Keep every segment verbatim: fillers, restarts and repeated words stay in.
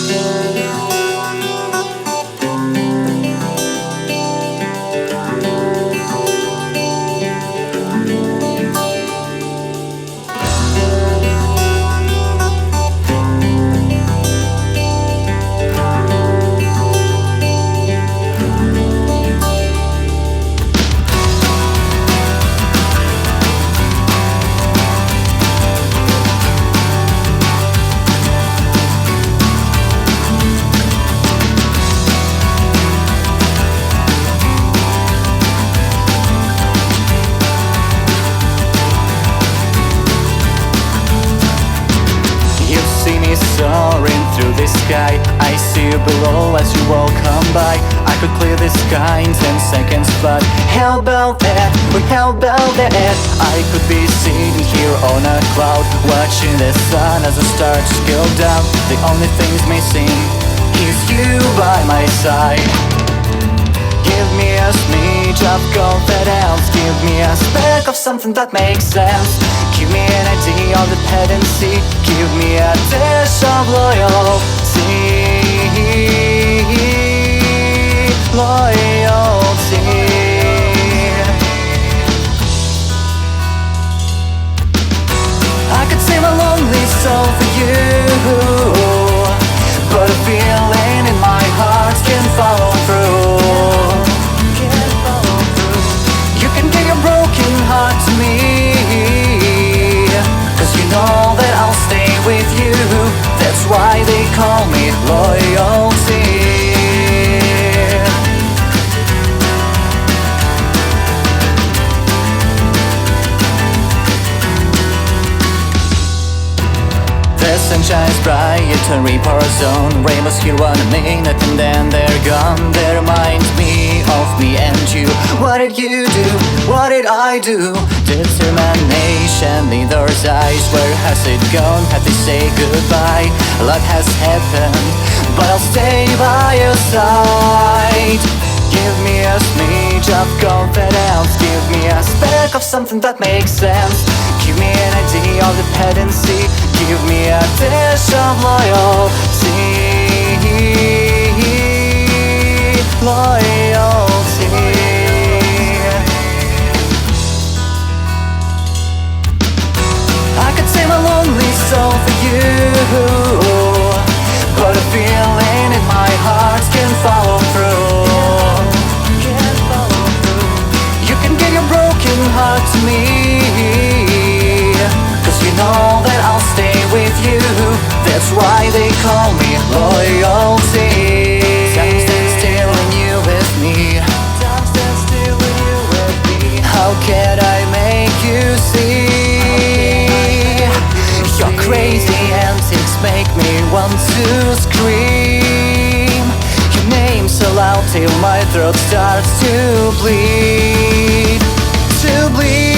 Soaring through the sky, I see you below as you walk on by. I could clear the sky in ten seconds, but how about that? Well, how about that? I could be sitting here on a cloud, watching the sun as it starts to go down. The only thing's missing is you by my side. Give me a smidge of confidence, give me a speck of something that makes sense. Give me an idea of dependency, give me a dash of loyalty. Loyalty. I could save a lonely soul for you, but a feeling in my heart can follow through. You can give your broken heart to me, cause you know that I'll stay with you. That's why they call me loyalty. The sun shines bright, a reaper zone. Rainbows here one minute and then they're gone. They remind me of me and you. What did you do? What did I do? Determination in those eyes. Where has it gone? Had they say goodbye? A lot has happened, but I'll stay by your side. Give me a smidge of confidence, give me a speck of something that makes sense. Give me an idea of dependency, give me a dash of loyalty. Loyalty. I could save a lonely soul for you, but a feeling in my heart can follow through. Broken heart to me, cause you know that I'll stay with you. That's why they call me loyalty. Time stands still when you with me. Time stands still when you with me. How can I make you see? Your crazy antics make me want to scream your name so loud till my throat starts to bleed. To bleed.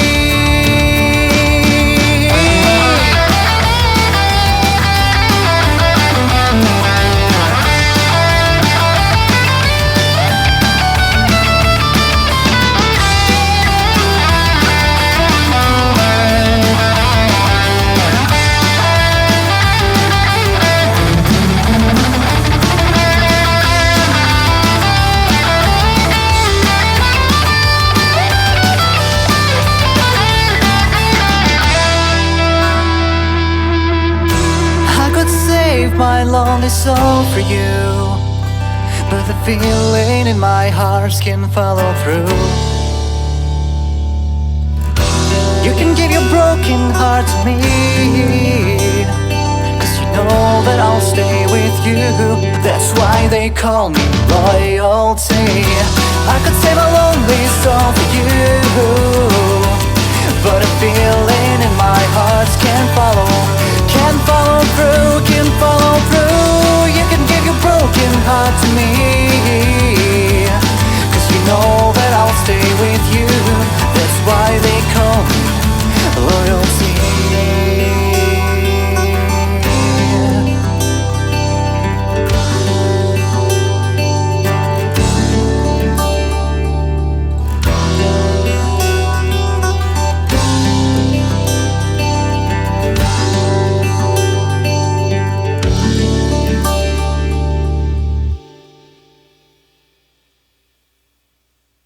My lonely soul for you, but the feeling in my heart can follow through. You can give your broken heart to me, cause you know that I'll stay with you. That's why they call me loyalty. I could save a lonely soul for you, but a feeling in my heart can follow, can follow through, can follow